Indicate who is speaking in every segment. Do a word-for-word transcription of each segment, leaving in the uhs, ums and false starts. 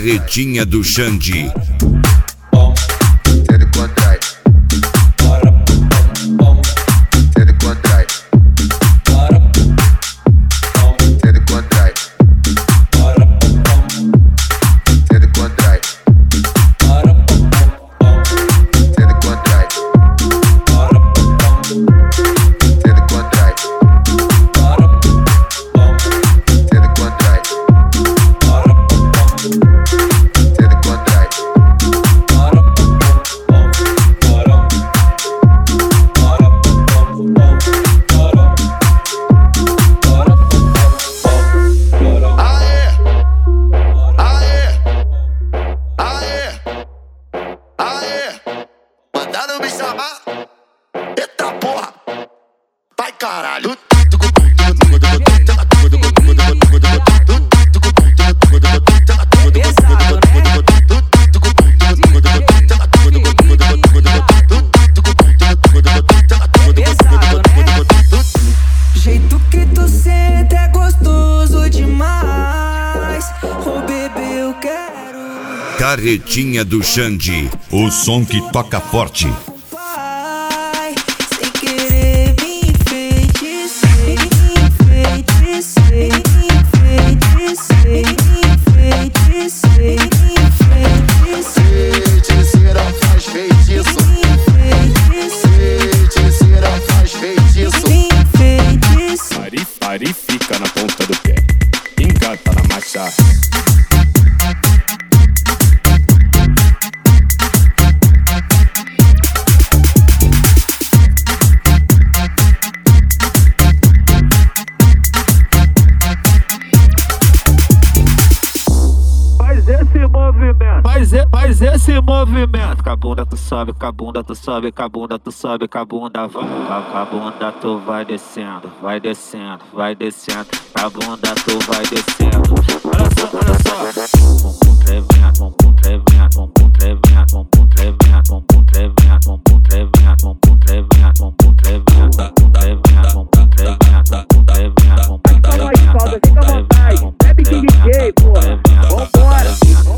Speaker 1: Carretinha do Xande.
Speaker 2: Eita porra, vai caralho.
Speaker 3: Jeito que tu sente é gostoso demais. Oh bebê, eu quero.
Speaker 1: Carretinha do Xande.
Speaker 4: O som que toca forte.
Speaker 5: Ari fica na ponta do pé, engata na marcha.
Speaker 6: Faz esse movimento, faz, e, faz esse movimento. Com a bunda tu sobe, com a bunda tu sobe, com a bunda tu sobe, com a bunda vai. Com a bunda tu vai descendo, vai descendo, vai descendo. Com a bunda tu vai descendo. Olha só, olha só. Bumbum tremendo, bumbum tremendo, bumbum tremendo, bumbum tremendo, bumbum tremendo, bumbum tremendo, bumbum tremendo, bumbum tremendo, bumbum tremendo, bumbum tremendo, bumbum tremendo, bumbum tremendo.
Speaker 7: Tá mais falda, fica à vontade. Bebe King J, porra. Vambora.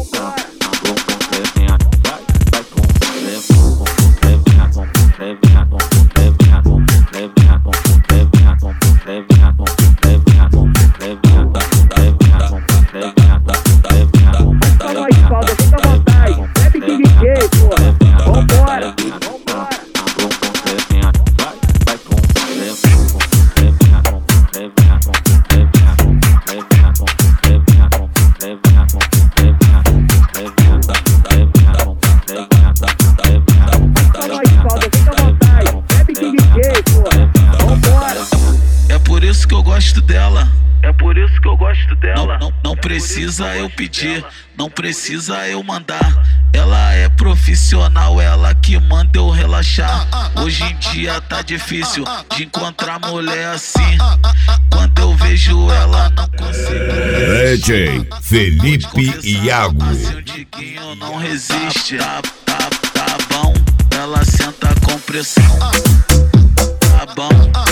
Speaker 8: É por isso que eu gosto dela.
Speaker 6: É por isso que eu gosto dela.
Speaker 8: Não, não, não precisa eu pedir, não precisa eu mandar. Ela é profissional, ela que manda eu relaxar. Hoje em dia tá difícil de encontrar mulher assim. Quando eu vejo ela não consigo.
Speaker 4: D J Felipe Iago.
Speaker 8: Seu diguinho não resiste. Tá, tá, tá bom, ela senta com pressão. Tá bom.